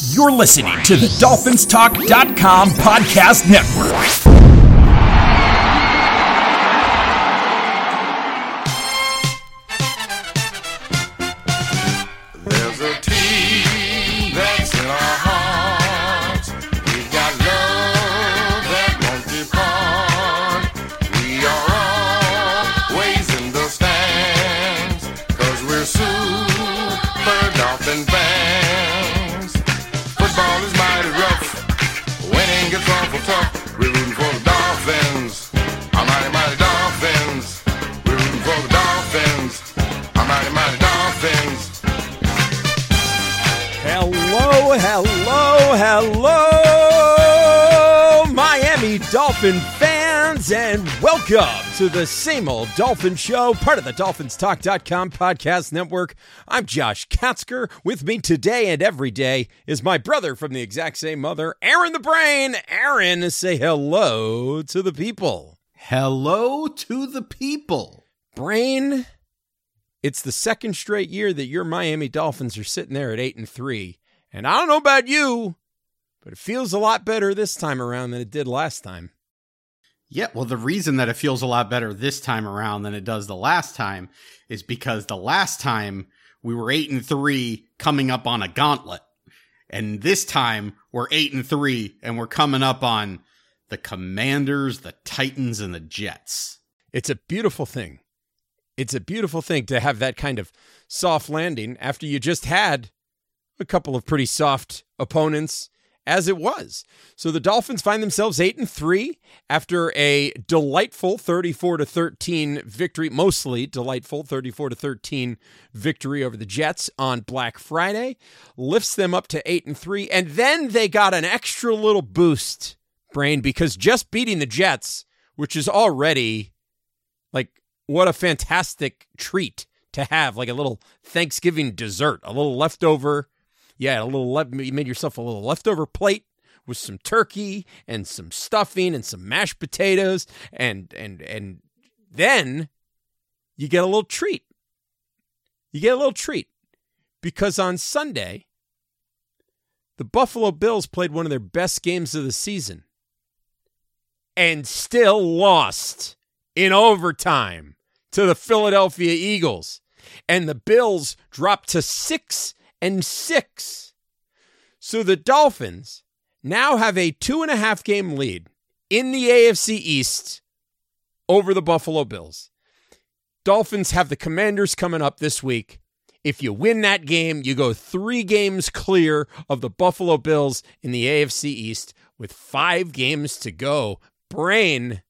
You're listening to the DolphinsTalk.com podcast network. There's a team that's in our hearts. We've got love that won't depart. We are always in the stands, 'cause we're super Dolphin fans. Football is mighty rough. Winning gets awful tough. We're rooting for the Dolphins. Our mighty, mighty Dolphins. We're rooting for the Dolphins. Our mighty, mighty Dolphins. Hello, Miami Dolphin fans, and welcome to the Same Old Dolphin Show, part of the DolphinsTalk.com podcast network. I'm Josh Katzker. With me today and every day is my brother from the exact same mother, Aaron the Brain. Aaron, say hello to the people. Hello to the people. Brain, it's the second straight year that your Miami Dolphins are sitting there at 8-3. And I don't know about you, but it feels a lot better this time around than it did last time. Yeah, well, the reason that it feels a lot better this time around than it does the last time is because the last time we were 8-3 coming up on a gauntlet. And this time we're 8-3 and we're coming up on the Commanders, the Titans, and the Jets. It's a beautiful thing. It's a beautiful thing to have that kind of soft landing after you just had a couple of pretty soft opponents as it was. So the Dolphins find themselves 8-3 after a delightful 34-13 victory, mostly delightful 34-13 victory over the Jets on Black Friday, lifts them up to 8-3. And then they got an extra little boost, Brain, because just beating the Jets, which is already like, what a fantastic treat to have, like a little Thanksgiving dessert, a little leftover. Yeah, you made yourself a little leftover plate with some turkey and some stuffing and some mashed potatoes, and then you get a little treat. You get a little treat because on Sunday, the Buffalo Bills played one of their best games of the season and still lost in overtime to the Philadelphia Eagles. And the Bills dropped to 6-6. So the Dolphins now have a 2.5 game lead in the AFC East over the Buffalo Bills. Dolphins have the Commanders coming up this week. If you win that game, you go 3 games clear of the Buffalo Bills in the AFC East with 5 games to go. Brain,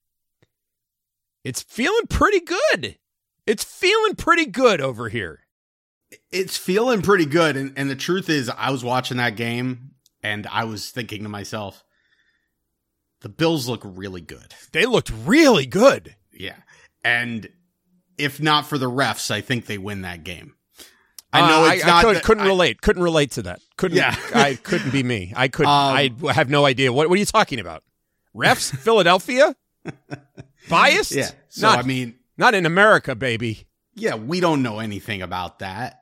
it's feeling pretty good. It's feeling pretty good over here. It's feeling pretty good. And the truth is, I was watching that game and I was thinking to myself, the Bills look really good. They looked really good. Yeah. And if not for the refs, I think they win that game. I know it's not. Couldn't relate to that. I couldn't be me. I couldn't. I have no idea. What are you talking about? Refs? Philadelphia? Biased? Yeah. So, not in America, baby. Yeah, we don't know anything about that.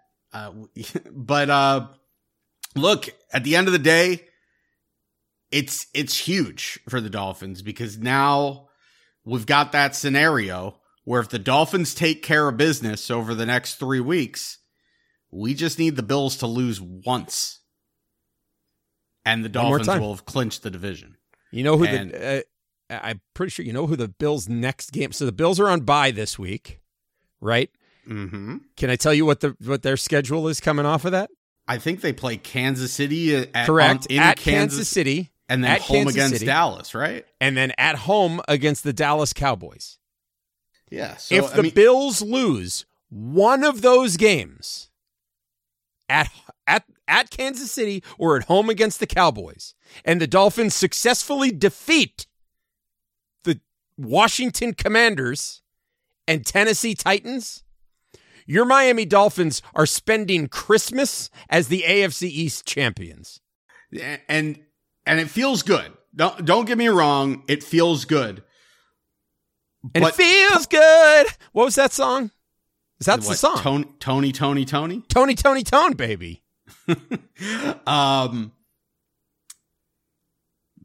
But look, at the end of the day, it's huge for the Dolphins because now we've got that scenario where if the Dolphins take care of business over the next 3 weeks, we just need the Bills to lose once. And the Dolphins will have clinched the division. You know who I'm pretty sure you know who the Bills' next game. So the Bills are on bye this week, right? Mm-hmm. Can I tell you what their schedule is coming off of that? I think they play Kansas City in Kansas City, and then home against Dallas, right? And then at home against the Dallas Cowboys. Yeah. So if the Bills lose one of those games at Kansas City or at home against the Cowboys, and the Dolphins successfully defeat the Washington Commanders and Tennessee Titans, your Miami Dolphins are spending Christmas as the AFC East champions. And it feels good. Don't get me wrong, it feels good. And it feels good. What was that song? That's the song. Tony. Tony, baby.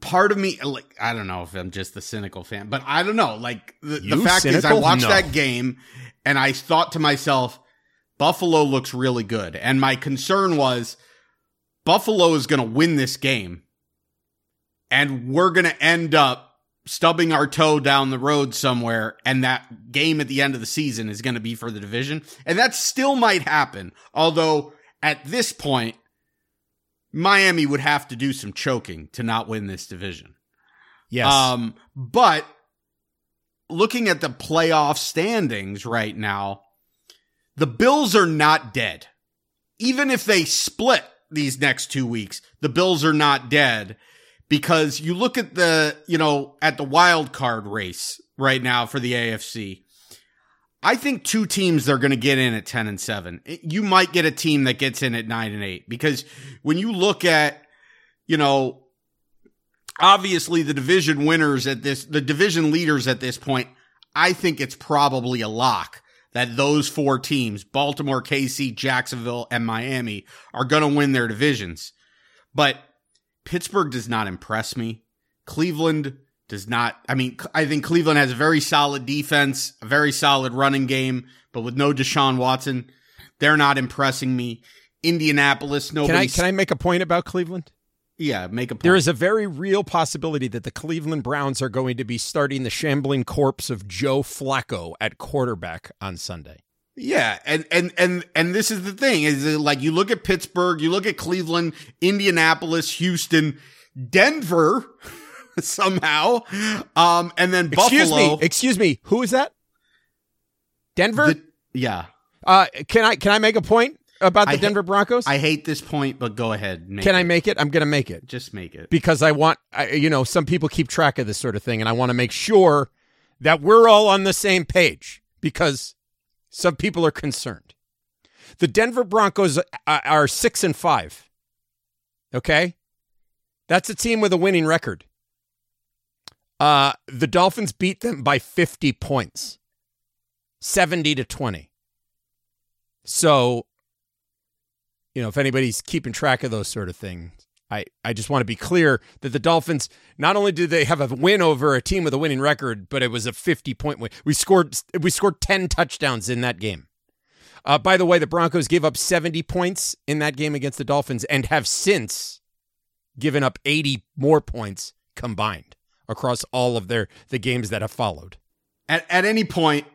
part of me, like, I don't know if I'm just the cynical fan, but I don't know. Like, the fact is, I cynical? watched No. that game and I thought to myself, Buffalo looks really good. And my concern was Buffalo is going to win this game and we're going to end up stubbing our toe down the road somewhere, and that game at the end of the season is going to be for the division. And that still might happen. Although at this point, Miami would have to do some choking to not win this division. Yes. But looking at the playoff standings right now, the Bills are not dead. Even if they split these next 2 weeks, the Bills are not dead. Because you look at at the wild card race right now for the AFC, I think 2 teams are going to get in at 10-7. You might get a team that gets in at 9-8, because when you look at, obviously the division leaders at this point, I think it's probably a lock that those 4 teams, Baltimore, KC, Jacksonville, and Miami, are going to win their divisions. But Pittsburgh does not impress me. Cleveland does not. I mean, I think Cleveland has a very solid defense, a very solid running game, but with no Deshaun Watson, they're not impressing me. Indianapolis, nobody. Can I make a point about Cleveland? Yeah, make a point. There is a very real possibility that the Cleveland Browns are going to be starting the shambling corpse of Joe Flacco at quarterback on Sunday. Yeah, and this is the thing, is that, like, you look at Pittsburgh, you look at Cleveland, Indianapolis, Houston, Denver somehow, and then Buffalo. Excuse me, who is that? Denver? Yeah. Can I make a point about the Denver Broncos? I hate this point, but go ahead. Can I make it? I'm going to make it. Just make it. Because I want, some people keep track of this sort of thing, and I want to make sure that we're all on the same page, because some people are concerned. The Denver Broncos are 6-5. Okay? That's a team with a winning record. The Dolphins beat them by 50 points. 70-20. So, if anybody's keeping track of those sort of things, I just want to be clear that the Dolphins, not only did they have a win over a team with a winning record, but it was a 50-point win. We scored 10 touchdowns in that game. By the way, the Broncos gave up 70 points in that game against the Dolphins and have since given up 80 more points combined across all of the games that have followed. At any point,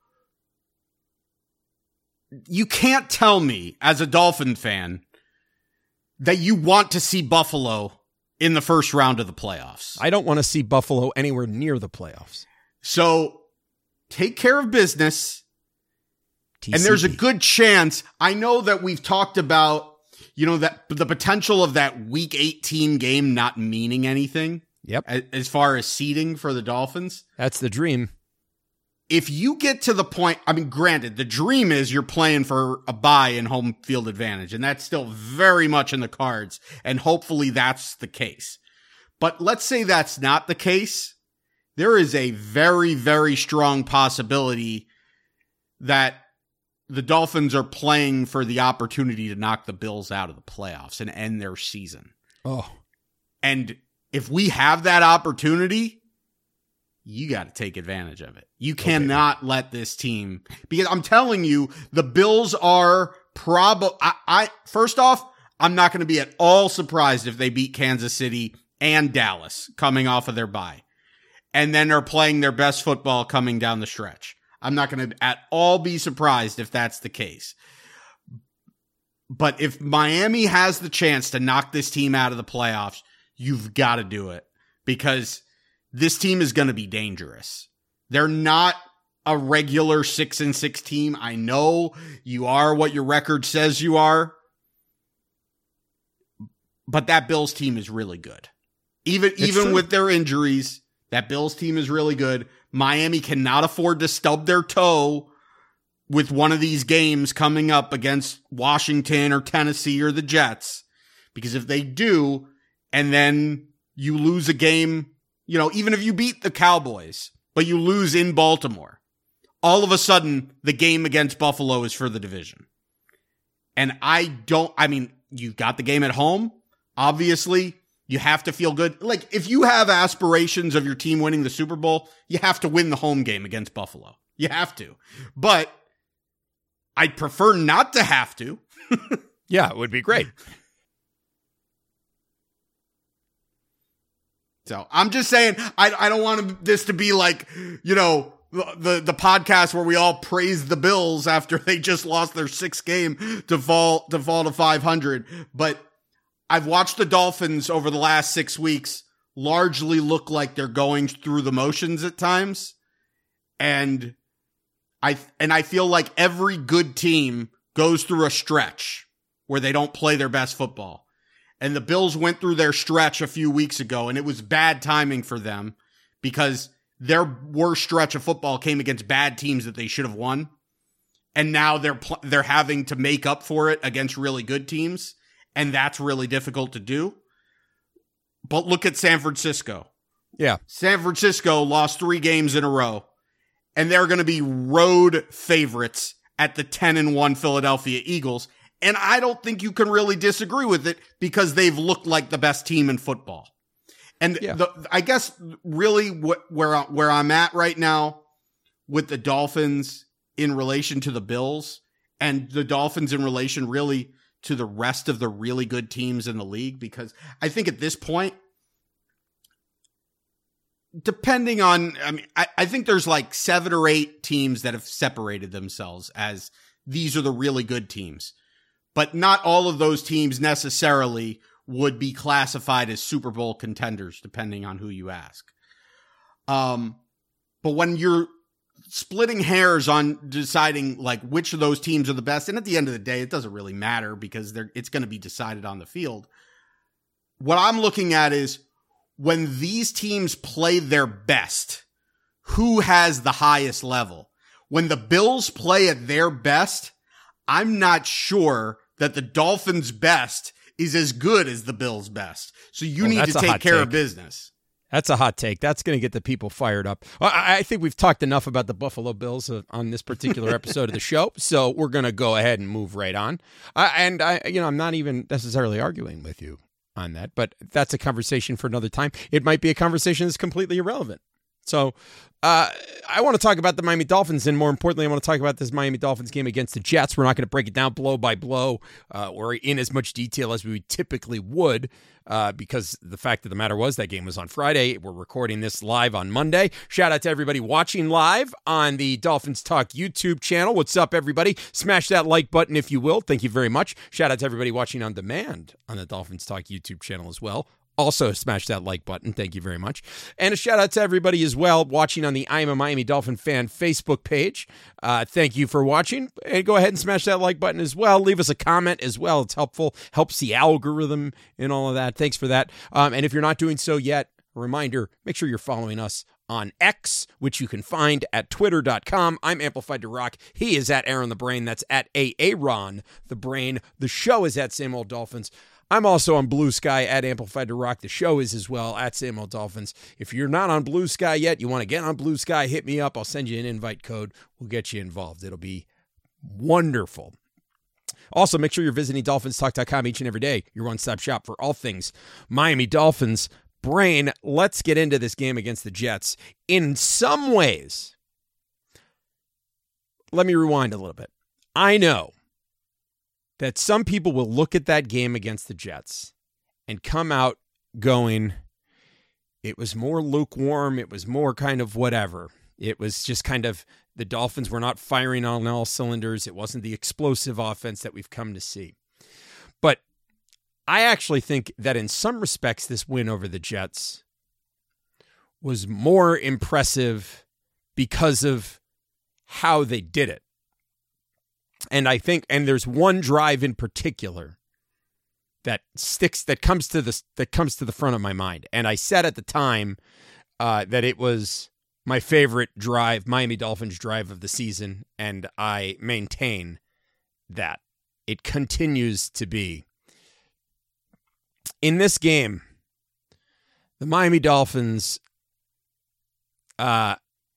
you can't tell me as a Dolphin fan that you want to see Buffalo in the first round of the playoffs. I don't want to see Buffalo anywhere near the playoffs. So take care of business. TCB. And there's a good chance. I know that we've talked about, that the potential of that week 18 game not meaning anything. Yep. As far as seeding for the Dolphins. That's the dream. If you get to the point, I mean, granted, the dream is you're playing for a bye and home field advantage, and that's still very much in the cards, and hopefully that's the case. But let's say that's not the case. There is a very, very strong possibility that the Dolphins are playing for the opportunity to knock the Bills out of the playoffs and end their season. Oh. And if we have that opportunity, you got to take advantage of it. You cannot let this team, because I'm telling you, the Bills are first off, I'm not going to be at all surprised if they beat Kansas City and Dallas coming off of their bye, and then are playing their best football coming down the stretch. I'm not going to at all be surprised if that's the case. But if Miami has the chance to knock this team out of the playoffs, you've got to do it, because this team is going to be dangerous. They're not a regular 6-6 team. I know you are what your record says you are, but that Bills team is really good. Even with their injuries, that Bills team is really good. Miami cannot afford to stub their toe with one of these games coming up against Washington or Tennessee or the Jets, because if they do, and then you lose a game, even if you beat the Cowboys, but you lose in Baltimore, all of a sudden the game against Buffalo is for the division. And you've got the game at home. Obviously, You have to feel good. Like, if you have aspirations of your team winning the Super Bowl, you have to win the home game against Buffalo. You have to. But I'd prefer not to have to. Yeah, it would be great. So I'm just saying, I don't want this to be like, you know, the podcast where we all praise the Bills after they just lost their 6th game to fall to 500. But I've watched the Dolphins over the last 6 weeks largely look like they're going through the motions at times. And I feel like every good team goes through a stretch where they don't play their best football. And the Bills went through their stretch a few weeks ago, and it was bad timing for them because their worst stretch of football came against bad teams that they should have won. And now they're having to make up for it against really good teams, and that's really difficult to do. But look at San Francisco. Yeah. San Francisco lost 3 games in a row, and they're going to be road favorites at the 10-1 Philadelphia Eagles. And I don't think you can really disagree with it because they've looked like the best team in football. And I guess really where I'm at right now with the Dolphins in relation to the Bills and the Dolphins in relation really to the rest of the really good teams in the league, because I think at this point, depending on, I mean, I think there's like 7 or 8 teams that have separated themselves as these are the really good teams. But not all of those teams necessarily would be classified as Super Bowl contenders, depending on who you ask. But when you're splitting hairs on deciding like which of those teams are the best, and at the end of the day, it doesn't really matter because it's going to be decided on the field. What I'm looking at is when these teams play their best, who has the highest level? When the Bills play at their best, I'm not sure that the Dolphins' best is as good as the Bills' best. So you need to take care of business. That's a hot take. That's going to get the people fired up. I think we've talked enough about the Buffalo Bills on this particular episode of the show, so we're going to go ahead and move right on. I'm not even necessarily arguing with you on that, but that's a conversation for another time. It might be a conversation that's completely irrelevant. So I want to talk about the Miami Dolphins, and more importantly, I want to talk about this Miami Dolphins game against the Jets. We're not going to break it down blow by blow or in as much detail as we typically would because the fact of the matter was that game was on Friday. We're recording this live on Monday. Shout out to everybody watching live on the Dolphins Talk YouTube channel. What's up, everybody? Smash that like button if you will. Thank you very much. Shout out to everybody watching on demand on the Dolphins Talk YouTube channel as well. Also, smash that like button. Thank you very much. And a shout out to everybody as well watching on the I Am a Miami Dolphin Fan Facebook page. Thank you for watching. And go ahead and smash that like button as well. Leave us a comment as well. It's helpful. Helps the algorithm and all of that. Thanks for that. And if you're not doing so yet, a reminder, make sure you're following us on X, which you can find at twitter.com. I'm Amplified to Rock. He is at Aaron the Brain. That's at Aaron the Brain. The show is at Same Old Dolphins. I'm also on Blue Sky at Amplified to Rock. The show is as well at Same Old Dolphins. If you're not on Blue Sky yet, you want to get on Blue Sky, hit me up. I'll send you an invite code. We'll get you involved. It'll be wonderful. Also, make sure you're visiting DolphinsTalk.com each and every day. Your one-stop shop for all things Miami Dolphins. Brain, let's get into this game against the Jets. In some ways, let me rewind a little bit. I know that some people will look at that game against the Jets and come out going, it was more lukewarm, it was more kind of whatever. It was just kind of the Dolphins were not firing on all cylinders. It wasn't the explosive offense that we've come to see. But I actually think that in some respects, this win over the Jets was more impressive because of how they did it. And I think, and there's one drive in particular that comes to the front of my mind. And I said at the time that it was my favorite drive, Miami Dolphins drive of the season, and I maintain that it continues to be. In this game, the Miami Dolphins had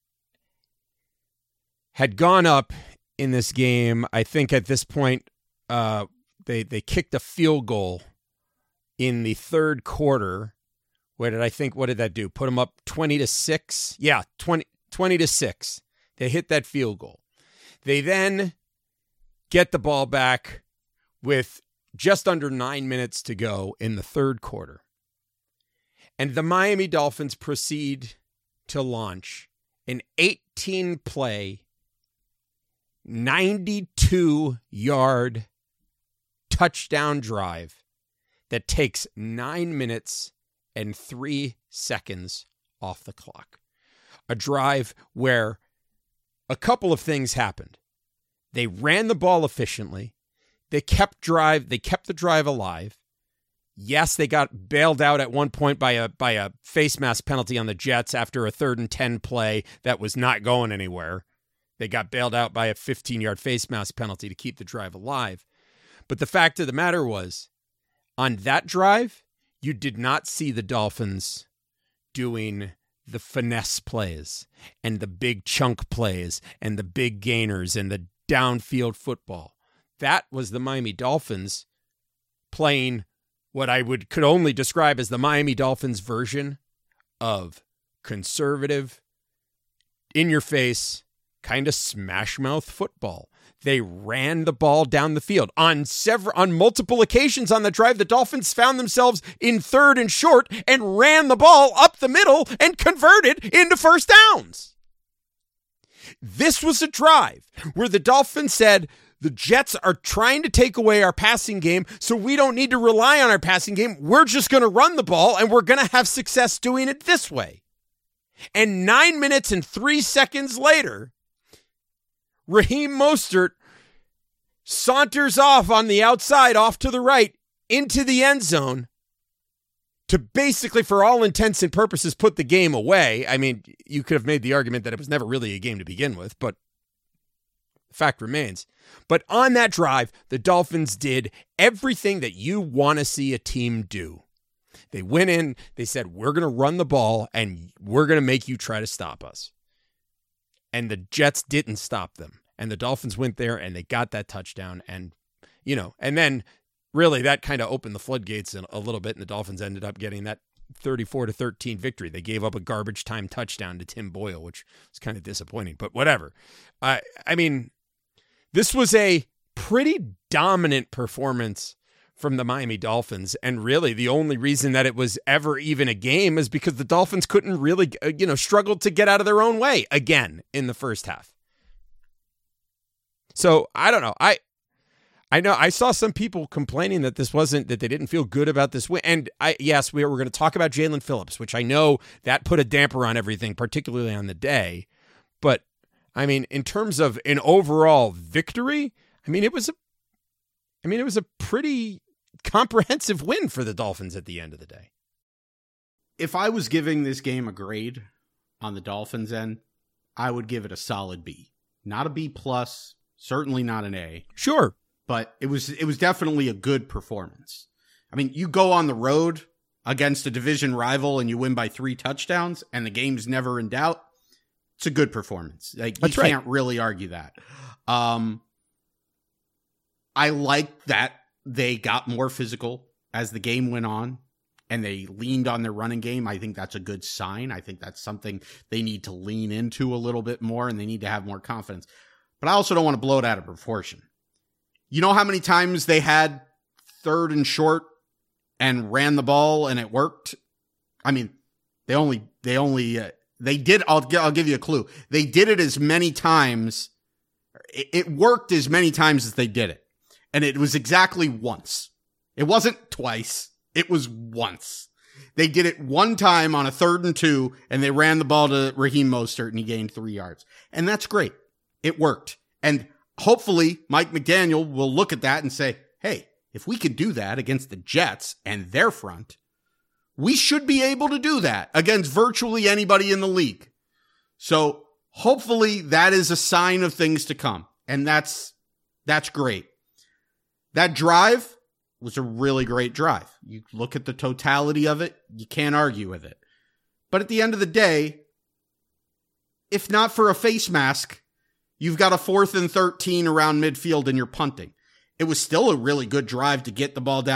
gone up in this game. I think at this point, they kicked a field goal in the third quarter. What did that do? Put them up 20-6? Yeah, 20-6. They hit that field goal. They then get the ball back with just under 9 minutes to go in the third quarter. And the Miami Dolphins proceed to launch an 18-play, 92-yard touchdown drive that takes 9 minutes and 3 seconds off the clock. A drive where a couple of things happened. They ran the ball efficiently. They kept the drive alive. Yes, they got bailed out at one point by a face mask penalty on the Jets after a 3rd and 10 play that was not going anywhere. They got bailed out by a 15-yard face mask penalty to keep the drive alive. But the fact of the matter was, on that drive, you did not see the Dolphins doing the finesse plays and the big chunk plays and the big gainers and the downfield football. That was the Miami Dolphins playing what I could only describe as the Miami Dolphins version of conservative, in-your-face, kind of smash-mouth football. They ran the ball down the field. On multiple occasions on the drive, the Dolphins found themselves in 3rd and short and ran the ball up the middle and converted into first downs. This was a drive where the Dolphins said, the Jets are trying to take away our passing game, so we don't need to rely on our passing game. We're just going to run the ball, and we're going to have success doing it this way. And 9 minutes and 3 seconds later, Raheem Mostert saunters off on the outside, off to the right, into the end zone to basically, for all intents and purposes, put the game away. I mean, you could have made the argument that it was never really a game to begin with, but fact remains. But on that drive, the Dolphins did everything that you want to see a team do. They went in, they said, we're going to run the ball, and we're going to make you try to stop us. And the Jets didn't stop them. And the Dolphins went there and they got that touchdown. And, and then really that kind of opened the floodgates a little bit. And the Dolphins ended up getting that 34-13 victory. They gave up a garbage time touchdown to Tim Boyle, which was kind of disappointing, but whatever. I mean, this was a pretty dominant performance from the Miami Dolphins. And really the only reason that it was ever even a game is because the Dolphins couldn't really, struggled to get out of their own way again in the first half. So I don't know. I know I saw some people complaining that that they didn't feel good about this win. And yes, we were going to talk about Jalen Phillips, which I know that put a damper on everything, particularly on the day. But I mean, in terms of an overall victory, it was a pretty comprehensive win for the Dolphins at the end of the day. If I was giving this game a grade on the Dolphins end, I would give it a solid B. Not a B plus, certainly not an A. Sure. But it was definitely a good performance. I mean, you go on the road against a division rival and you win by 3 touchdowns and the game's never in doubt. It's a good performance. Like, you can't really argue that. I like that they got more physical as the game went on and they leaned on their running game. I think that's a good sign. I think that's something they need to lean into a little bit more, and they need to have more confidence. But I also don't want to blow it out of proportion. You know how many times they had 3rd and short and ran the ball and it worked? I mean, they did. I'll give you a clue. They did it as many times. It worked as many times as they did it. And it was exactly once. It wasn't twice. It was once. They did it one time on a 3rd and 2, and they ran the ball to Raheem Mostert, and he gained 3 yards. And that's great. It worked. And hopefully Mike McDaniel will look at that and say, hey, if we could do that against the Jets and their front, we should be able to do that against virtually anybody in the league. So hopefully that is a sign of things to come. And that's great. That drive was a really great drive. You look at the totality of it, you can't argue with it. But at the end of the day, if not for a face mask, you've got a 4th and 13 around midfield and you're punting. It was still a really good drive to get the ball down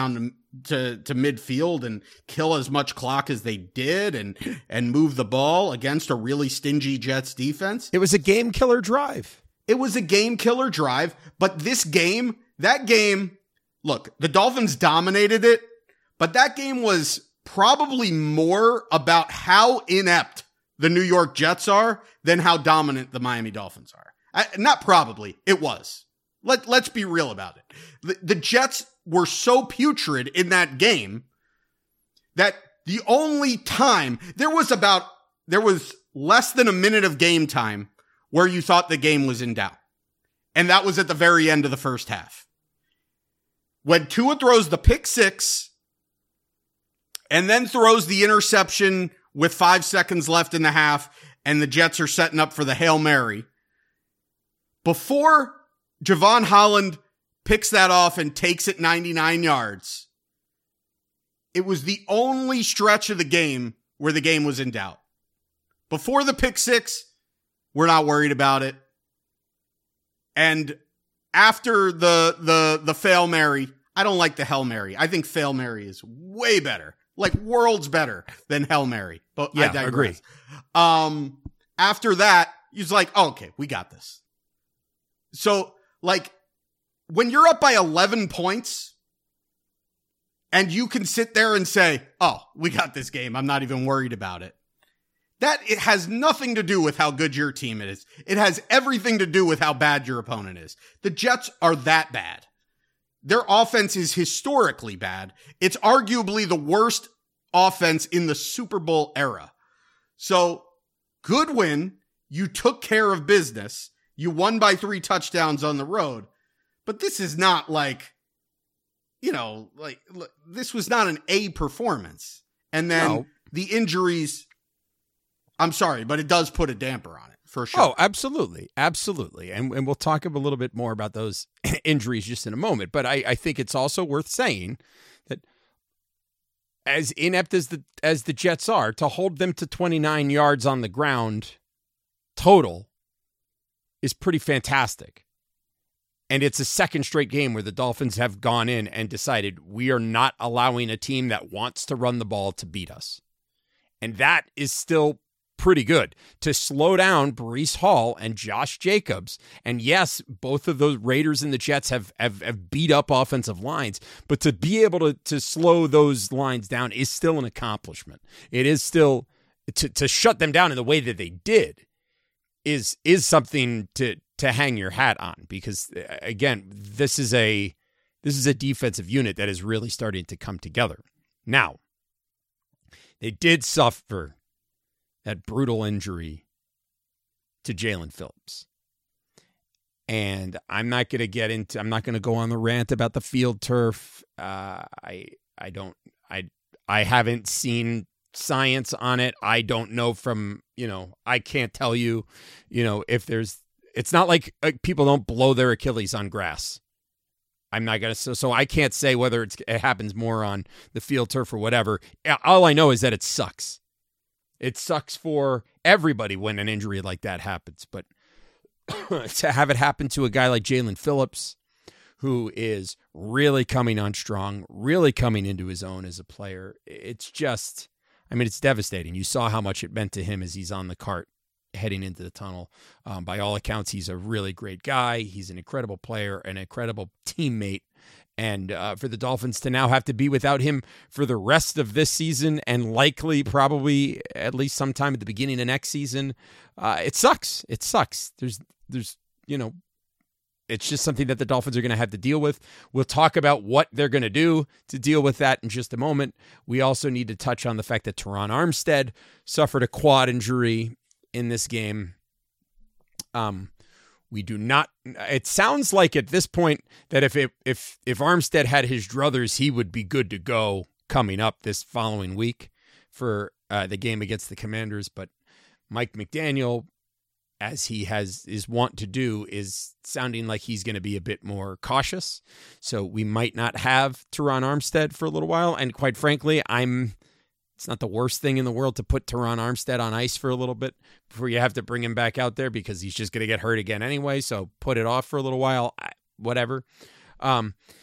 to midfield and kill as much clock as they did and move the ball against a really stingy Jets defense. It was a game killer drive. It was a game killer drive, but that game, look, the Dolphins dominated it, but that game was probably more about how inept the New York Jets are than how dominant the Miami Dolphins are. Not probably, it was. Let's be real about it. The Jets were so putrid in that game that the only time there was less than a minute of game time where you thought the game was in doubt. And that was at the very end of the first half. When Tua throws the pick six and then throws the interception with 5 seconds left in the half, and the Jets are setting up for the Hail Mary. Before Javon Holland picks that off and takes it 99 yards, it was the only stretch of the game where the game was in doubt. Before the pick six, we're not worried about it. And after the Fail Mary, I don't like the Hail Mary. I think Fail Mary is way better. Like worlds better than Hail Mary. But yeah, I digress. Agree. After that, he's like, oh, okay, we got this. So, like, when you're up by 11 points and you can sit there and say, oh, we got this game, I'm not even worried about it. It has nothing to do with how good your team is. It has everything to do with how bad your opponent is. The Jets are that bad. Their offense is historically bad. It's arguably the worst offense in the Super Bowl era. So, good win. You took care of business. You won by 3 touchdowns on the road. But this is not like, this was not an A performance. And then the injuries, I'm sorry, but it does put a damper on it, for sure. Oh, absolutely. Absolutely. And we'll talk a little bit more about those injuries just in a moment. But I think it's also worth saying that as inept as the Jets are, to hold them to 29 yards on the ground total is pretty fantastic. And it's a second straight game where the Dolphins have gone in and decided we are not allowing a team that wants to run the ball to beat us. And that is still pretty good. To slow down Breece Hall and Josh Jacobs, and yes, both of those Raiders and the Jets have beat up offensive lines, but to be able to slow those lines down is still an accomplishment. It is still, to shut them down in the way that they did is something to hang your hat on, because again, this is a defensive unit that is really starting to come together. Now, they did suffer that brutal injury to Jalen Phillips. And I'm not going to go on the rant about the field turf. I haven't seen science on it. I don't know I can't tell you, if it's not like people don't blow their Achilles on grass. I'm not going to, so I can't say whether it happens more on the field turf or whatever. All I know is that it sucks. It sucks for everybody when an injury like that happens, but to have it happen to a guy like Jalen Phillips, who is really coming on strong, really coming into his own as a player, it's just, it's devastating. You saw how much it meant to him as he's on the cart heading into the tunnel. By all accounts, he's a really great guy. He's an incredible player, an incredible teammate. And for the Dolphins to now have to be without him for the rest of this season and likely probably at least sometime at the beginning of next season, it sucks. It sucks. There's it's just something that the Dolphins are going to have to deal with. We'll talk about what they're going to do to deal with that in just a moment. We also need to touch on the fact that Teron Armstead suffered a quad injury in this game. We do not. It sounds like at this point that if Armstead had his druthers, he would be good to go coming up this following week for the game against the Commanders. But Mike McDaniel, as he is wont to do, is sounding like he's going to be a bit more cautious. So we might not have Teron Armstead for a little while. And quite frankly, it's not the worst thing in the world to put Teron Armstead on ice for a little bit before you have to bring him back out there, because he's just going to get hurt again anyway. So put it off for a little while, whatever.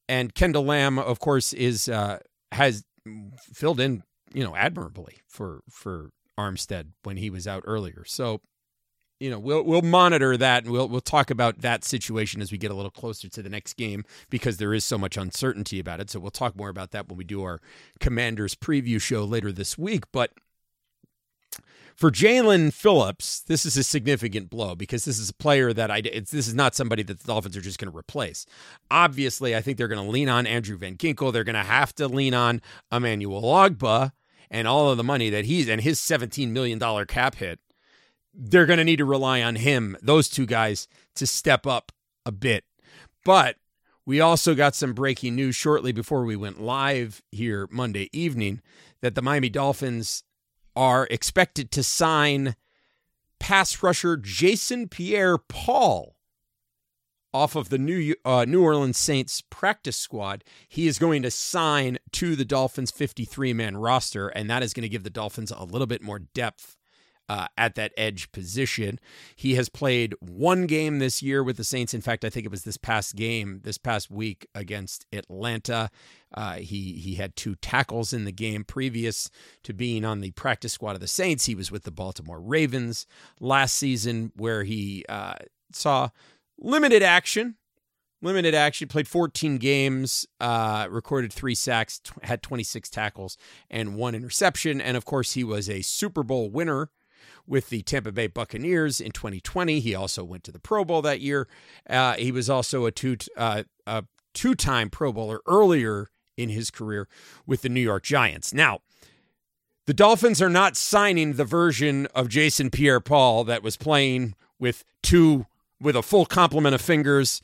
And Kendall Lamb, of course, has filled in, admirably for Armstead when he was out earlier. So, we'll monitor that, and we'll talk about that situation as we get a little closer to the next game, because there is so much uncertainty about it. So we'll talk more about that when we do our Commanders preview show later this week. But for Jaelan Phillips, this is a significant blow, because this is a player that this is not somebody that the Dolphins are just going to replace. Obviously, I think they're going to lean on Andrew Van Ginkel. They're going to have to lean on Emmanuel Ogbah and all of the money that and his $17 million cap hit. They're going to need to rely on him, those two guys, to step up a bit. But we also got some breaking news shortly before we went live here Monday evening that the Miami Dolphins are expected to sign pass rusher Jason Pierre-Paul off of the New Orleans Saints practice squad. He is going to sign to the Dolphins 53-man roster, and that is going to give the Dolphins a little bit more depth at that edge position. He has played one game this year with the Saints. In fact, I think it was this past week against Atlanta. He had 2 tackles in the game previous to being on the practice squad of the Saints. He was with the Baltimore Ravens last season, where he saw limited action, played 14 games, recorded 3 sacks, had 26 tackles, and 1 interception. And of course, he was a Super Bowl winner with the Tampa Bay Buccaneers in 2020. He also went to the Pro Bowl that year. He was also a two-time Pro Bowler earlier in his career with the New York Giants. Now, the Dolphins are not signing the version of Jason Pierre-Paul that was playing with a full complement of fingers,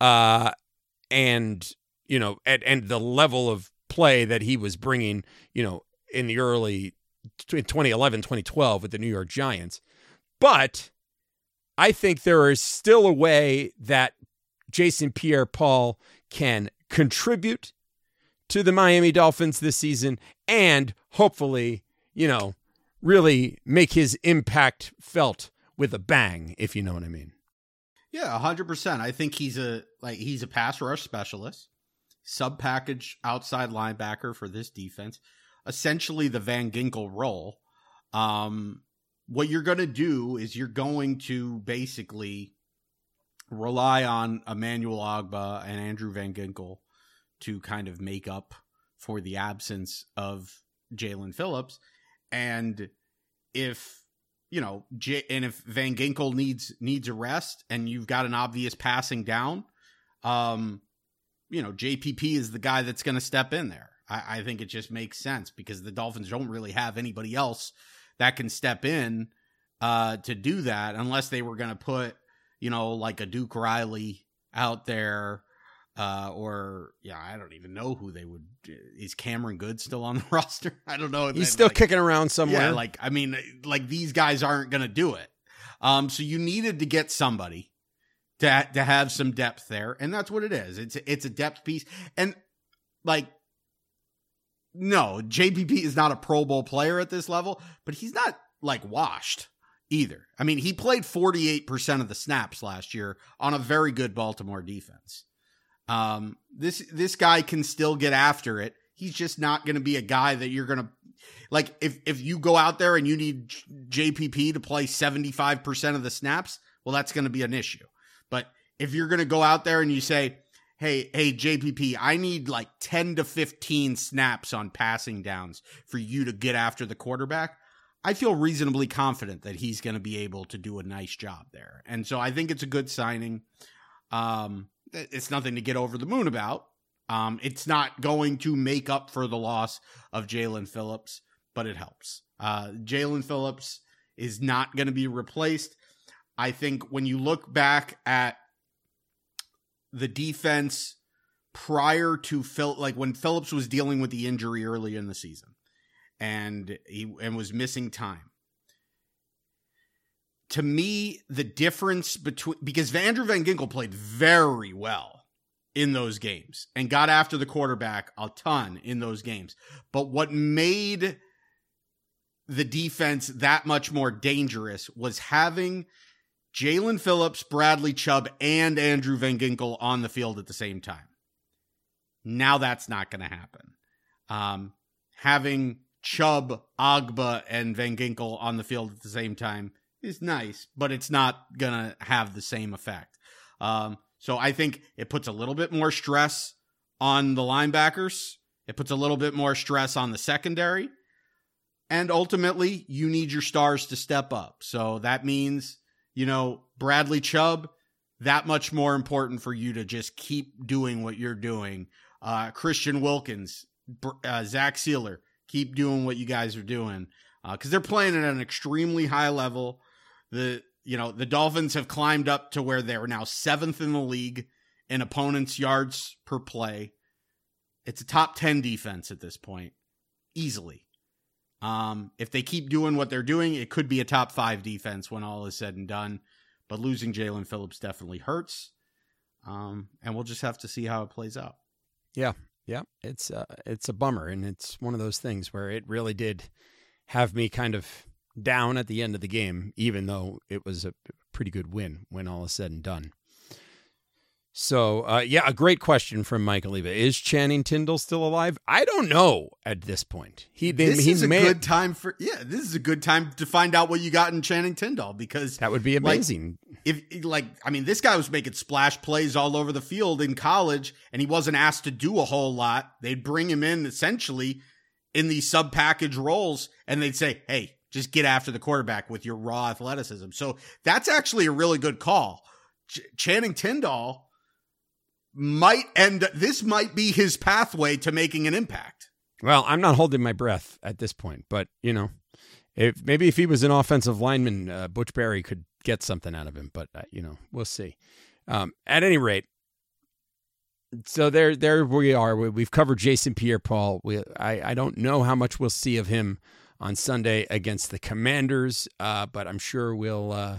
and the level of play that he was bringing, in the early 2011, 2012 with the New York Giants. But I think there is still a way that Jason Pierre-Paul can contribute to the Miami Dolphins this season, and hopefully, really make his impact felt with a bang, if you know what I mean. Yeah, 100%. I think he's a pass rush specialist, sub-package outside linebacker for this defense, essentially the Van Ginkel role. What you're going to do is you're going to basically rely on Emmanuel Ogbah and Andrew Van Ginkel to kind of make up for the absence of Jaelan Phillips. And if if Van Ginkel needs a rest and you've got an obvious passing down, JPP is the guy that's going to step in there. I think it just makes sense, because the Dolphins don't really have anybody else that can step in to do that, unless they were going to put, like a Duke Riley out there, I don't even know who they would. Is Cameron Good still on the roster? I don't know. He's still kicking around somewhere. Yeah, these guys aren't going to do it. So you needed to get somebody to have some depth there, and that's what it is. It's a depth piece, and no, JPP is not a Pro Bowl player at this level, but he's not washed either. I mean, he played 48% of the snaps last year on a very good Baltimore defense. This guy can still get after it. He's just not going to be a guy that you're going to if you go out there and you need JPP to play 75% of the snaps, well, that's going to be an issue. But if you're going to go out there and you say, Hey, JPP, I need 10 to 15 snaps on passing downs for you to get after the quarterback, I feel reasonably confident that he's going to be able to do a nice job there. And so I think it's a good signing. It's nothing to get over the moon about. It's not going to make up for the loss of Jaelan Phillips, but it helps. Jaelan Phillips is not going to be replaced. I think when you look back at the defense prior to when Phillips was dealing with the injury early in the season and was missing time. To me, the difference because Andrew Van Ginkel played very well in those games and got after the quarterback a ton in those games. But what made the defense that much more dangerous was having Jaelan Phillips, Bradley Chubb, and Andrew Van Ginkel on the field at the same time. Now that's not going to happen. Having Chubb, Agba, and Van Ginkel on the field at the same time is nice, but it's not going to have the same effect. So I think it puts a little bit more stress on the linebackers. It puts a little bit more stress on the secondary. And ultimately, you need your stars to step up. So that means, Bradley Chubb, that much more important for you to just keep doing what you're doing. Christian Wilkins, Zach Sealer, keep doing what you guys are doing. Because they're playing at an extremely high level. The Dolphins have climbed up to where they're now 7th in the league in opponents' yards per play. It's a top 10 defense at this point, easily. If they keep doing what they're doing, it could be a top 5 defense when all is said and done. But losing Jalen Phillips definitely hurts. And we'll just have to see how it plays out. Yeah. It's a bummer, and it's one of those things where it really did have me kind of down at the end of the game, even though it was a pretty good win when all is said and done. So, a great question from Mike Oliva. Is Channing Tindall still alive? I don't know at this point. This is a good time to find out what you got in Channing Tindall, because that would be amazing. This guy was making splash plays all over the field in college, and he wasn't asked to do a whole lot. They'd bring him in essentially in these sub-package roles, and they'd say, hey, just get after the quarterback with your raw athleticism. So that's actually a really good call. Channing Tindall might be his pathway to making an impact. Well, I'm not holding my breath at this point, but if he was an offensive lineman, Butch Barry could get something out of him, but we'll see. At any rate, so there we are. We've covered Jason Pierre-Paul. I don't know how much we'll see of him on Sunday against the Commanders, but I'm sure we'll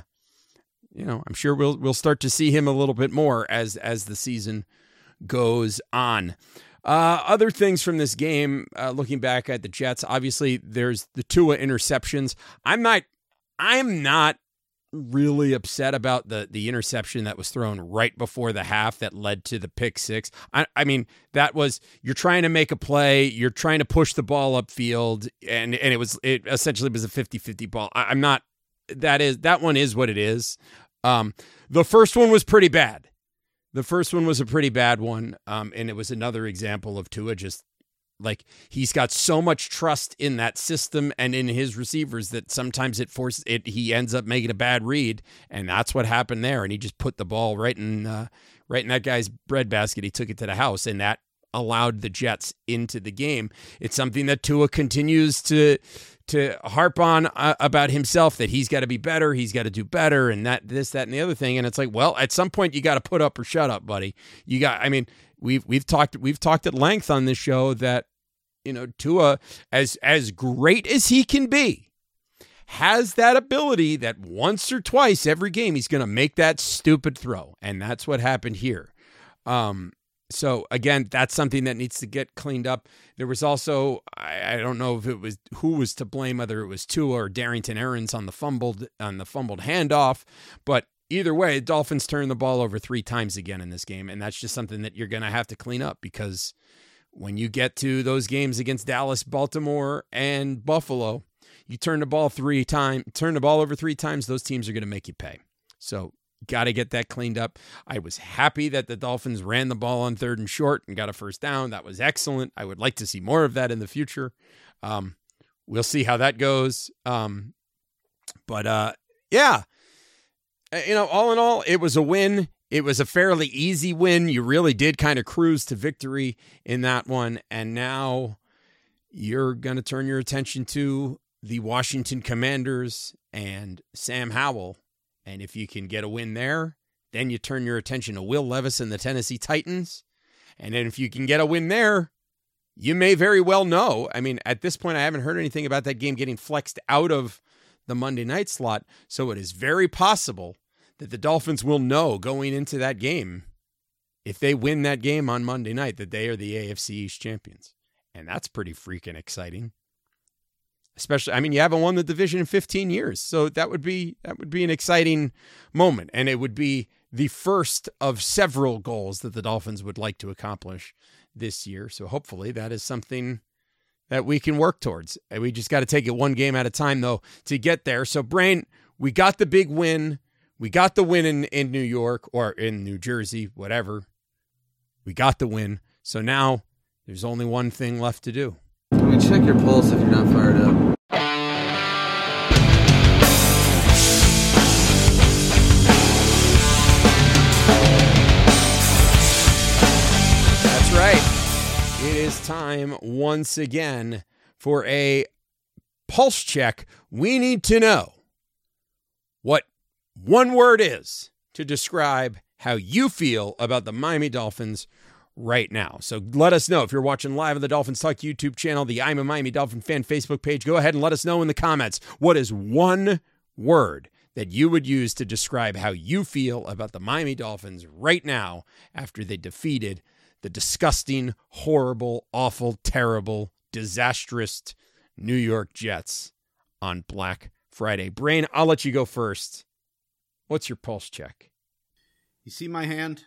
start to see him a little bit more as the season goes on. Other things from this game, looking back at the Jets, obviously there's the Tua interceptions. I'm not really upset about the interception that was thrown right before the half that led to the pick six. I mean, that was, you're trying to make a play, you're trying to push the ball upfield, and it essentially was a 50-50 ball. That one is what it is. The first one was pretty bad. The first one was a pretty bad one. And it was another example of Tua just like, he's got so much trust in that system and in his receivers that sometimes he ends up making a bad read. And that's what happened there. And he just put the ball right in that guy's breadbasket. He took it to the house, and that allowed the Jets into the game. It's something that Tua continues to harp on about himself, that he's got to be better, he's got to do better, and that, and the other thing. And it's like, well, at some point you got to put up or shut up, buddy. We've talked at length on this show that, Tua, as great as he can be, has that ability that once or twice every game he's going to make that stupid throw, and that's what happened here. So again, that's something that needs to get cleaned up. There was also, I don't know if it was who was to blame, whether it was Tua or Darrington Arians on the fumbled handoff, but either way, Dolphins turned the ball over 3 times again in this game, and that's just something that you're going to have to clean up, because when you get to those games against Dallas, Baltimore, and Buffalo, you turn the ball over 3 times, those teams are going to make you pay. So got to get that cleaned up. I was happy that the Dolphins ran the ball on 3rd and short and got a first down. That was excellent. I would like to see more of that in the future. We'll see how that goes. But all in all, it was a win. It was a fairly easy win. You really did kind of cruise to victory in that one. And now you're going to turn your attention to the Washington Commanders and Sam Howell. And if you can get a win there, then you turn your attention to Will Levis and the Tennessee Titans. And then if you can get a win there, you may very well know. I mean, at this point, I haven't heard anything about that game getting flexed out of the Monday night slot. So it is very possible that the Dolphins will know going into that game, if they win that game on Monday night, that they are the AFC East champions. And that's pretty freaking exciting. Especially, you haven't won the division in 15 years. So that would be an exciting moment. And it would be the first of several goals that the Dolphins would like to accomplish this year. So hopefully that is something that we can work towards. And we just got to take it one game at a time, though, to get there. So, Brain, we got the big win. We got the win in New York or in New Jersey, whatever. We got the win. So now there's only one thing left to do. Can we check your pulse if you're not fired up? That's right. It is time once again for a pulse check. We need to know what one word is to describe how you feel about the Miami Dolphins right now. So let us know if you're watching live on the Dolphins Talk YouTube channel, the I'm a Miami Dolphin fan Facebook page. Go ahead and let us know in the comments what is one word that you would use to describe how you feel about the Miami Dolphins right now after they defeated the disgusting, horrible, awful, terrible, disastrous New York Jets on Black Friday. Brain, I'll let you go first. What's your pulse check? You see my hand?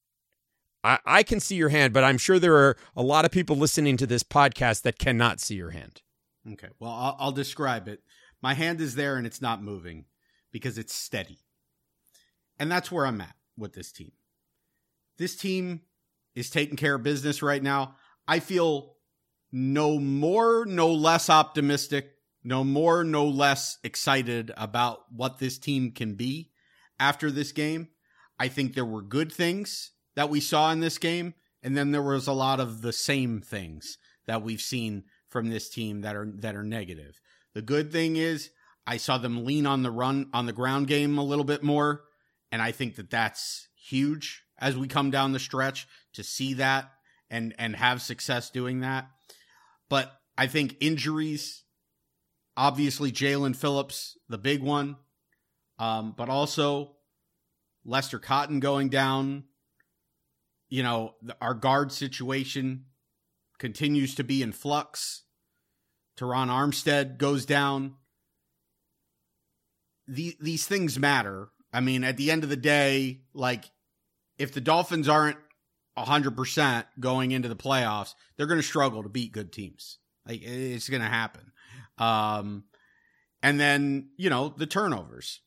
I can see your hand, but I'm sure there are a lot of people listening to this podcast that cannot see your hand. Okay, well, I'll describe it. My hand is there and it's not moving because it's steady. And that's where I'm at with this team. This team is taking care of business right now. I feel no more, no less optimistic, no more, no less excited about what this team can be after this game. I think there were good things that we saw in this game, and then there was a lot of the same things that we've seen from this team that are negative. The good thing is I saw them lean on the ground game a little bit more, and I think that that's huge as we come down the stretch to see that and have success doing that. But I think injuries, obviously Jalen Phillips, the big one, but also Lester Cotton going down. You know, our guard situation continues to be in flux. Teron Armstead goes down. These things matter. I mean, at the end of the day, like, if the Dolphins aren't 100% going into the playoffs, they're going to struggle to beat good teams. Like, it's going to happen. And then, you know, the turnovers,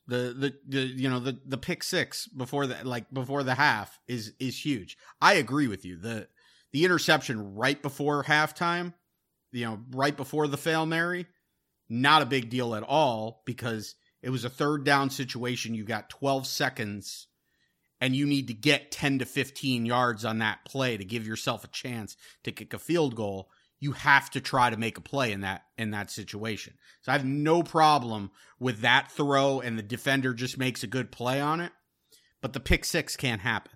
the pick six before the half is huge. I agree with you. The interception right before halftime, you know, right before the Hail Mary, not a big deal at all because it was a third down situation. You got 12 seconds and you need to get 10 to 15 yards on that play to give yourself a chance to kick a field goal. You have to try to make a play in that situation. So I have no problem with that throw and the defender just makes a good play on it. But the pick six can't happen.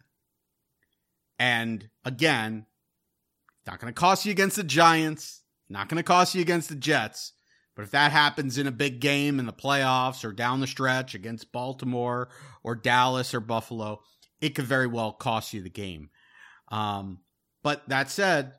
And again, not going to cost you against the Giants, not going to cost you against the Jets. But if that happens in a big game in the playoffs or down the stretch against Baltimore or Dallas or Buffalo, it could very well cost you the game. But that said,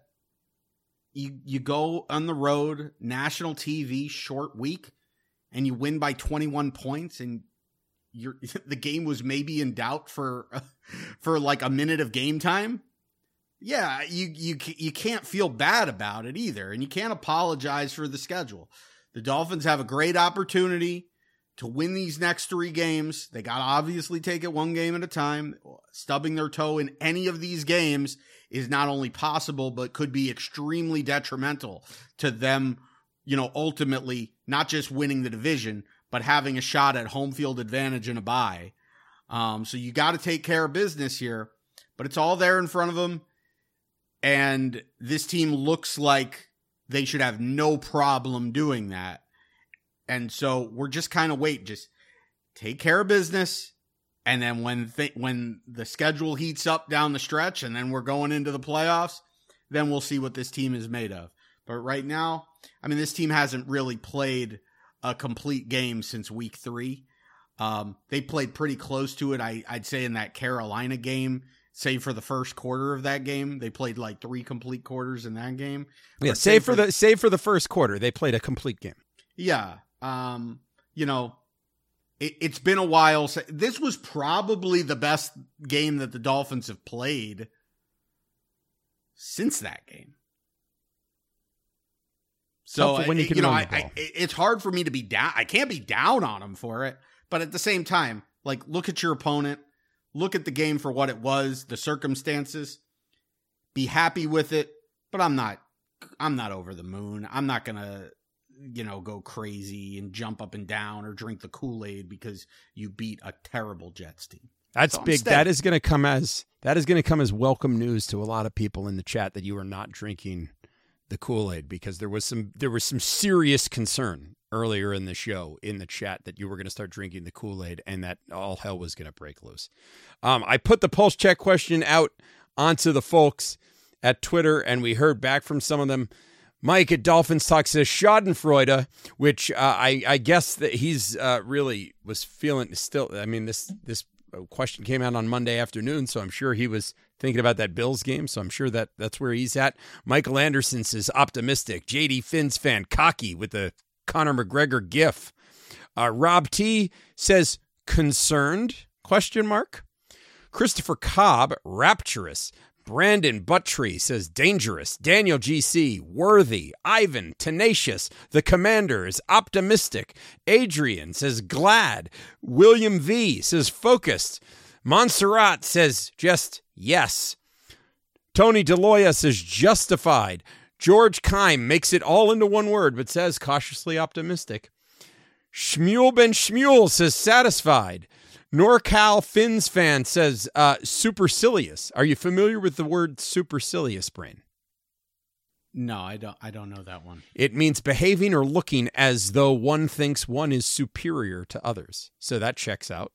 you go on the road, national TV, short week, and you win by 21 points, and the game was maybe in doubt for like a minute of game time. Yeah, you can't feel bad about it either, and you can't apologize for the schedule. The Dolphins have a great opportunity to win these next 3 games. They got to obviously take it one game at a time. Stubbing their toe in any of these games is not only possible, but could be extremely detrimental to them, you know, ultimately not just winning the division, but having a shot at home field advantage and a bye. So you got to take care of business here, but it's all there in front of them. And this team looks like they should have no problem doing that. And so we're just kind of waiting, just take care of business. And then when the schedule heats up down the stretch and then we're going into the playoffs, then we'll see what this team is made of. But right now, I mean, this team hasn't really played a complete game since week 3. They played pretty close to it. I'd say in that Carolina game, save for the first quarter of that game, they played like 3 complete quarters in that game. Yeah, save for the first quarter, they played a complete game. Yeah. You know, it's been a while. This was probably the best game that the Dolphins have played since that game. So Helpful when you can run the ball. it's hard for me to be down. I can't be down on him for it, but at the same time, like, look at your opponent, look at the game for what it was, the circumstances, be happy with it. But I'm not over the moon. I'm not gonna, go crazy and jump up and down or drink the Kool-Aid because you beat a terrible Jets team. That's big. That is going to come as welcome news to a lot of people in the chat that you are not drinking the Kool-Aid, because there was some serious concern earlier in the show in the chat that you were going to start drinking the Kool-Aid and that all hell was going to break loose. I put the pulse check question out onto the folks at Twitter, and we heard back from some of them. Mike at Dolphins Talk says Schadenfreude, which I guess that he's really was feeling still. I mean, this question came out on Monday afternoon, so I'm sure he was thinking about that Bills game, so I'm sure that's where he's at. Michael Anderson says optimistic. JD Finns fan, cocky with the Conor McGregor gif. Rob T says concerned, ? Christopher Cobb, rapturous. Brandon Buttree says dangerous. Daniel GC, worthy. Ivan, tenacious. The commander is optimistic. Adrian says glad. William V says focused. Montserrat says just yes. Tony DeLoya says justified. George Keim makes it all into one word, but says cautiously optimistic. Shmuel Ben Shmuel says satisfied. NorCal Finns fan says supercilious. Are you familiar with the word supercilious, Brain? No, I don't know that one. It means behaving or looking as though one thinks one is superior to others. So that checks out.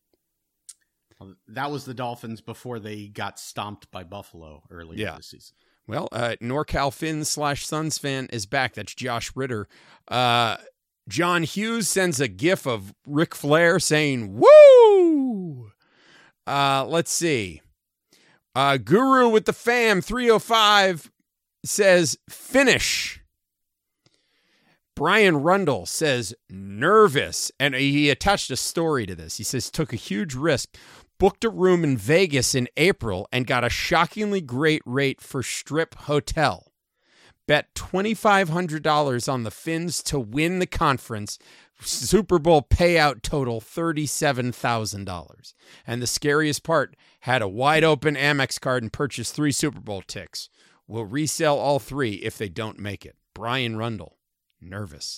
That was the Dolphins before they got stomped by Buffalo earlier this season. Well, NorCal Finns/Suns fan is back. That's Josh Ritter. John Hughes sends a gif of Ric Flair saying, woo! Let's see. Guru with the fam 305 says finish. Brian Rundle says nervous. And he attached a story to this. He says took a huge risk, booked a room in Vegas in April and got a shockingly great rate for Strip Hotel. Bet $2,500 on the Finns to win the conference. Super Bowl payout total $37,000. And the scariest part, had a wide open Amex card and purchased 3 Super Bowl ticks. Will resell all 3 if they don't make it. Brian Rundle, nervous.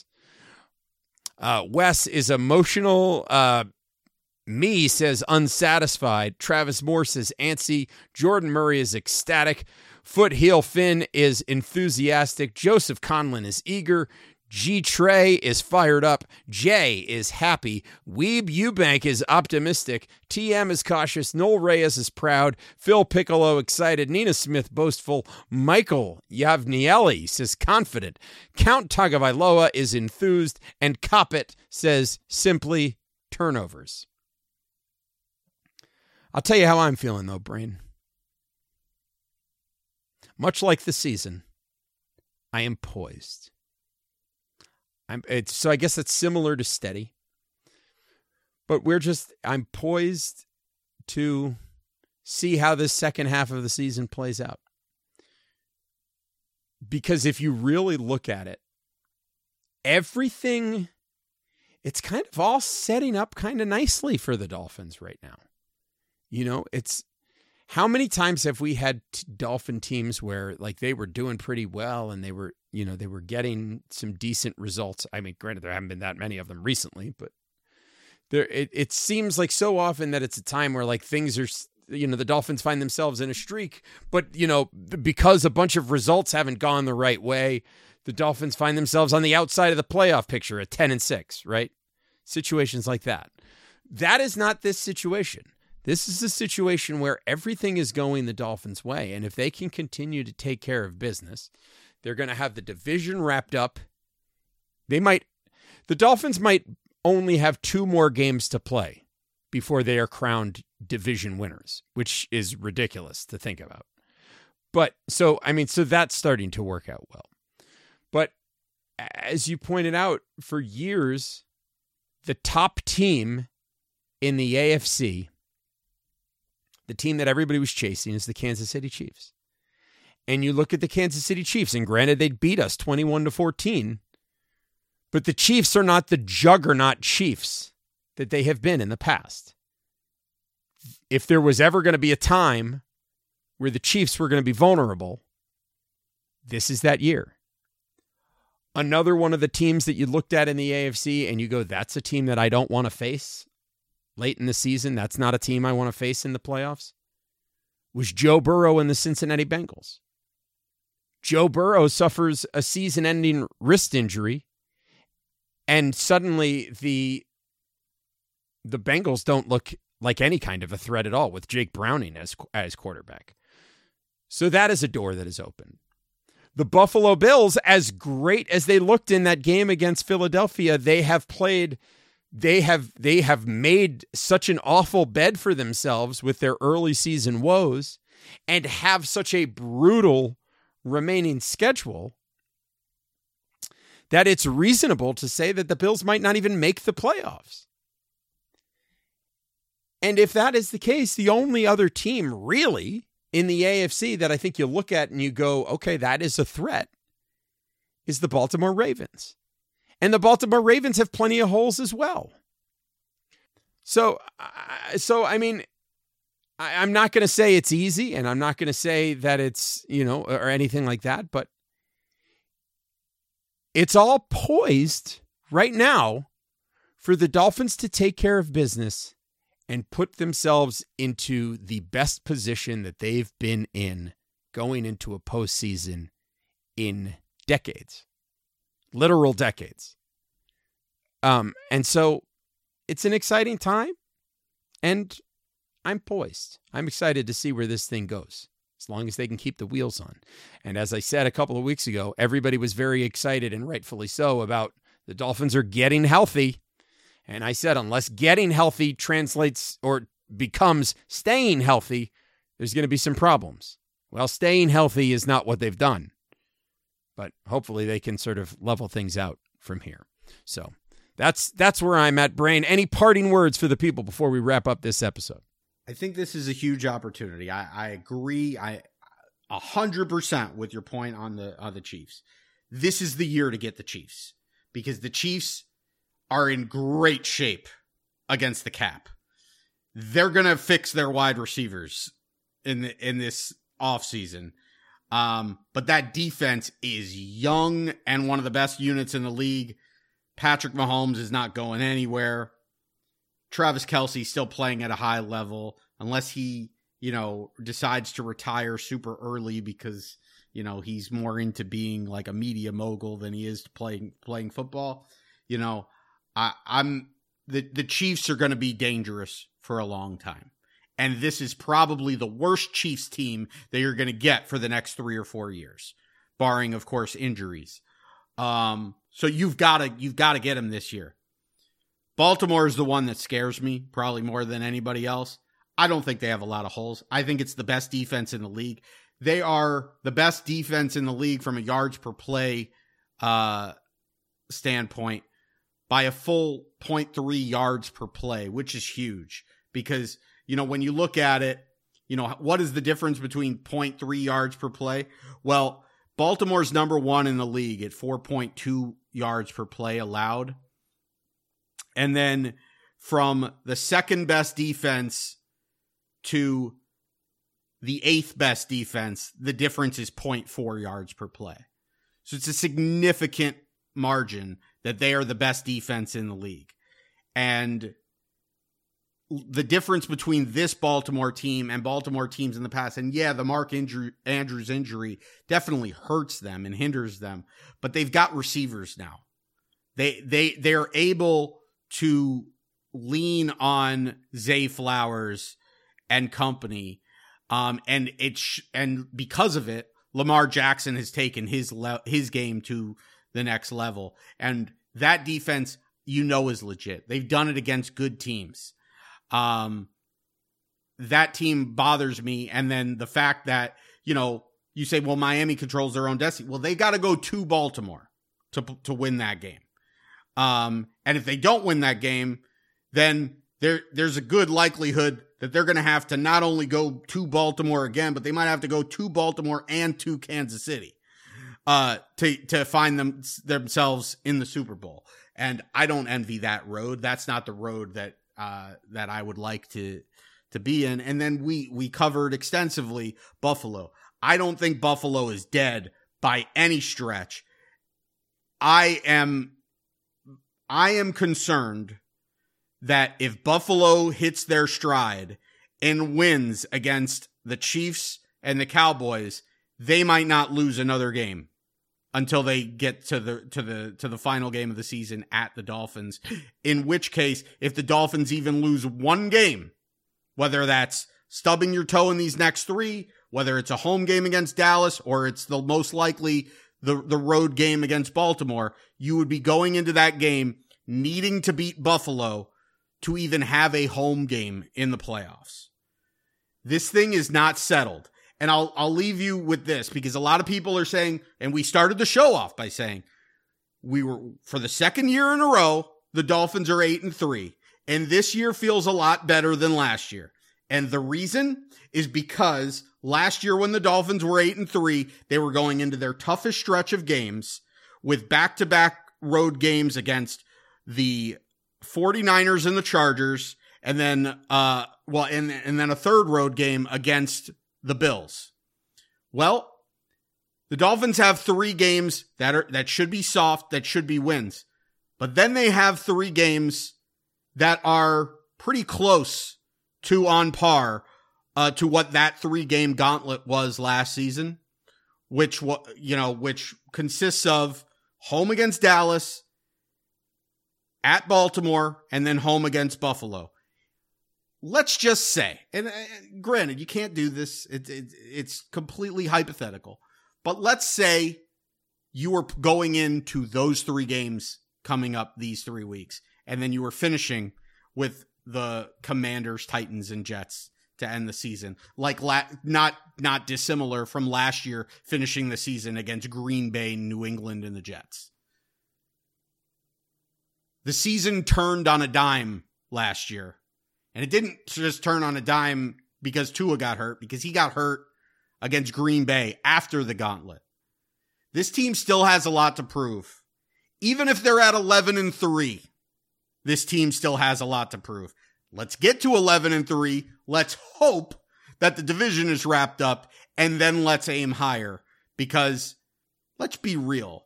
Wes is emotional. Me says unsatisfied. Travis Moore says antsy. Jordan Murray is ecstatic. Foothill Finn is enthusiastic. Joseph Conlon is eager. G. Trey is fired up. Jay is happy. Weeb Eubank is optimistic. TM is cautious. Noel Reyes is proud. Phil Piccolo excited. Nina Smith boastful. Michael Yavnieli says confident. Count Tagovailoa is enthused. And Coppet says simply turnovers. I'll tell you how I'm feeling though, Brain. Much like the season, I am poised. So I guess it's similar to steady. But I'm poised to see how this second half of the season plays out. Because if you really look at it, everything, it's kind of all setting up kind of nicely for the Dolphins right now. It's how many times have we had Dolphin teams where like they were doing pretty well and they were getting some decent results. I mean, granted, there haven't been that many of them recently, but it seems like so often that it's a time where like things are, the Dolphins find themselves in a streak, but because a bunch of results haven't gone the right way, the Dolphins find themselves on the outside of the playoff picture at 10-6, right? Situations like that. That is not this situation. This is a situation where everything is going the Dolphins' way, and if they can continue to take care of business, they're going to have the division wrapped up. The Dolphins might only have 2 more games to play before they are crowned division winners, which is ridiculous to think about. But so that's starting to work out well. But as you pointed out, for years, the top team in the AFC, the team that everybody was chasing, is the Kansas City Chiefs. and you look at the Kansas City Chiefs, and granted they'd beat us 21-14, but the Chiefs are not the juggernaut Chiefs that they have been in the past. If there was ever going to be a time where the Chiefs were going to be vulnerable, this is that year. Another one of the teams that you looked at in the AFC and you go, that's a team that I don't want to face late in the season. That's not a team I want to face in the playoffs. Was Joe Burrow and the Cincinnati Bengals. Joe Burrow suffers a season-ending wrist injury, and suddenly the Bengals don't look like any kind of a threat at all with Jake Browning as quarterback. So that is a door that is open. The Buffalo Bills, as great as they looked in that game against Philadelphia, they have made such an awful bed for themselves with their early season woes and have such a brutal remaining schedule that it's reasonable to say that the Bills might not even make the playoffs. And if that is the case, the only other team really in the AFC that I think you look at and you go, okay, that is a threat, is the Baltimore Ravens. And the Baltimore Ravens have plenty of holes as well. So I mean, I'm not going to say it's easy, and I'm not going to say that it's, or anything like that, but it's all poised right now for the Dolphins to take care of business and put themselves into the best position that they've been in going into a postseason in decades, literal decades. And so it's an exciting time, and I'm poised. I'm excited to see where this thing goes, as long as they can keep the wheels on. And as I said a couple of weeks ago, everybody was very excited, and rightfully so, about the Dolphins are getting healthy. And I said, unless getting healthy translates or becomes staying healthy, there's going to be some problems. Well, staying healthy is not what they've done, but hopefully they can sort of level things out from here. So that's where I'm at, Brain. Any parting words for the people before we wrap up this episode? I think this is a huge opportunity. I agree. 100% with your point on the Chiefs. This is the year to get the Chiefs, because the Chiefs are in great shape against the cap. They're going to fix their wide receivers in this offseason. But that defense is young and one of the best units in the league. Patrick Mahomes is not going anywhere. Travis Kelce still playing at a high level, unless he, decides to retire super early because, he's more into being like a media mogul than he is to playing football. The Chiefs are going to be dangerous for a long time. And this is probably the worst Chiefs team that you're going to get for the next 3 or 4 years, barring, of course, injuries. So you've got to get him this year. Baltimore is the one that scares me probably more than anybody else. I don't think they have a lot of holes. I think it's the best defense in the league. They are the best defense in the league from a yards per play standpoint by a full 0.3 yards per play, which is huge because, when you look at it, what is the difference between 0.3 yards per play? Well, Baltimore's number one in the league at 4.2 yards per play allowed. And then from the second best defense to the 8th best defense, the difference is 0.4 yards per play. So it's a significant margin that they are the best defense in the league. And the difference between this Baltimore team and Baltimore teams in the past, and the Mark Andrews injury definitely hurts them and hinders them, but they've got receivers now. They're able to lean on Zay Flowers and company. And because of it, Lamar Jackson has taken his game to the next level. And that defense, is legit. They've done it against good teams. That team bothers me. And then the fact that, you say, well, Miami controls their own destiny. Well, they got to go to Baltimore to win that game. And if they don't win that game, then there's a good likelihood that they're going to have to not only go to Baltimore again, but they might have to go to Baltimore and to Kansas City to find themselves in the Super Bowl. And I don't envy that road. That's not the road that I would like to be in. And then we covered extensively Buffalo. I don't think Buffalo is dead by any stretch. I am concerned that if Buffalo hits their stride and wins against the Chiefs and the Cowboys, they might not lose another game until they get to the final game of the season at the Dolphins. In which case, if the Dolphins even lose one game, whether that's stubbing your toe in these next three, whether it's a home game against Dallas or it's the most likely the road game against Baltimore, you would be going into that game needing to beat Buffalo to even have a home game in the playoffs. This thing is not settled. And I'll leave you with this, because a lot of people are saying, and we started the show off by saying, we were, for the second year in a row, the Dolphins are 8-3. And this year feels a lot better than last year. And the reason is because last year when the Dolphins were 8-3, they were going into their toughest stretch of games with back-to-back road games against the 49ers and the Chargers, and then and then a third road game against the Bills. Well, the Dolphins have 3 games that should be soft, that should be wins. But then they have 3 games that are pretty close to on par to what that 3-game gauntlet was last season, which consists of home against Dallas, at Baltimore, and then home against Buffalo. Let's just say, and granted, you can't do this. It's completely hypothetical. But let's say you were going into those 3 games coming up these 3 weeks, and then you were finishing with the Commanders, Titans, and Jets to end the season. Like not dissimilar from last year, finishing the season against Green Bay, New England, and the Jets. The season turned on a dime last year. And it didn't just turn on a dime because Tua got hurt, because he got hurt against Green Bay after the gauntlet. This team still has a lot to prove. Even if they're at 11-3, this team still has a lot to prove. Let's get to 11-3. Let's hope that the division is wrapped up, and then let's aim higher. Because let's be real.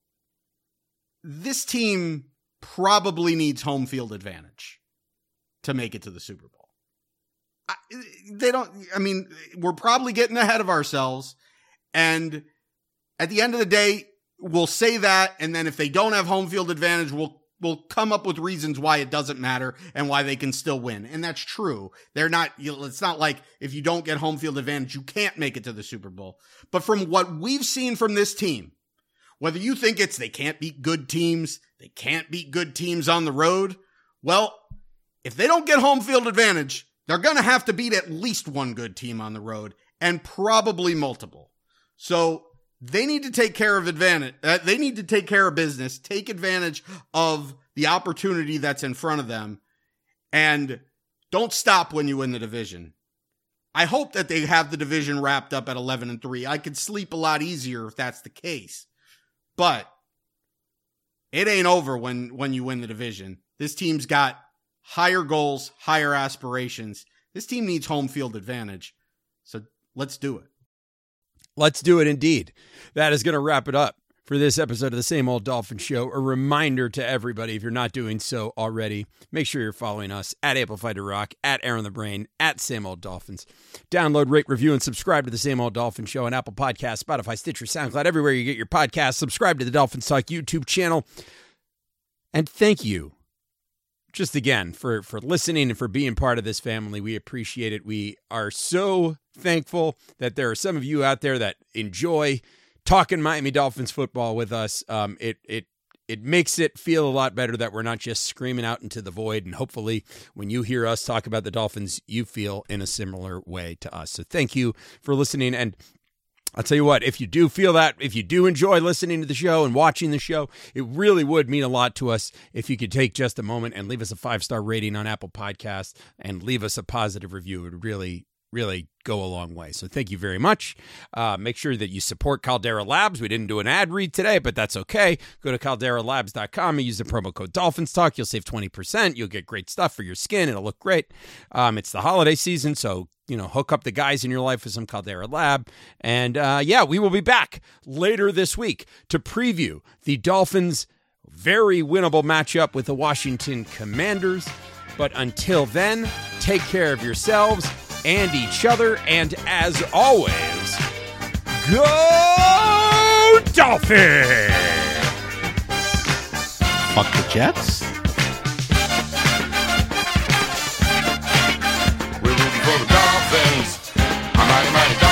This team probably needs home field advantage to make it to the Super Bowl. We're probably getting ahead of ourselves. And at the end of the day, we'll say that. And then if they don't have home field advantage, we'll come up with reasons why it doesn't matter and why they can still win. And that's true. It's not like if you don't get home field advantage, you can't make it to the Super Bowl. But from what we've seen from this team, whether you think it's they can't beat good teams, they can't beat good teams on the road, well, if they don't get home field advantage, they're going to have to beat at least one good team on the road, and probably multiple. So they need to take care of they need to take care of business, take advantage of the opportunity that's in front of them, and don't stop when you win the division. I hope that they have the division wrapped up at 11-3. I could sleep a lot easier if that's the case. But it ain't over when you win the division. This team's got higher goals, higher aspirations. This team needs home field advantage. So let's do it. Let's do it indeed. That is going to wrap it up for this episode of the Same Old Dolphin Show. A reminder to everybody, if you're not doing so already, make sure you're following us at Amplify to Rock, at Aaron the Brain, at Same Old Dolphins. Download, rate, review, and subscribe to the Same Old Dolphin Show on Apple Podcasts, Spotify, Stitcher, SoundCloud, everywhere you get your podcasts. Subscribe to the Dolphins Talk YouTube channel. And thank you just again for listening and for being part of this family. We appreciate it. We are so thankful that there are some of you out there that enjoy talking Miami Dolphins football with us. It makes it feel a lot better that we're not just screaming out into the void. And hopefully when you hear us talk about the Dolphins, you feel in a similar way to us. So thank you for listening. And I'll tell you what, if you do feel that, if you do enjoy listening to the show and watching the show, it really would mean a lot to us if you could take just a moment and leave us a 5-star rating on Apple Podcasts and leave us a positive review. It would really go a long way. So thank you very much. Make sure that you support Caldera Labs. We didn't do an ad read today, but that's okay. Go to calderalabs.com and use the promo code Dolphins Talk. You'll save 20%. You'll get great stuff for your skin. It'll look great. It's the holiday season, so hook up the guys in your life with some Caldera Lab. And we will be back later this week to preview the Dolphins' very winnable matchup with the Washington Commanders. But until then, take care of yourselves and each other, and as always, go Dolphins! Fuck the Jets. We're rooting for the Dolphins. I'm mighty, mighty Dolphins.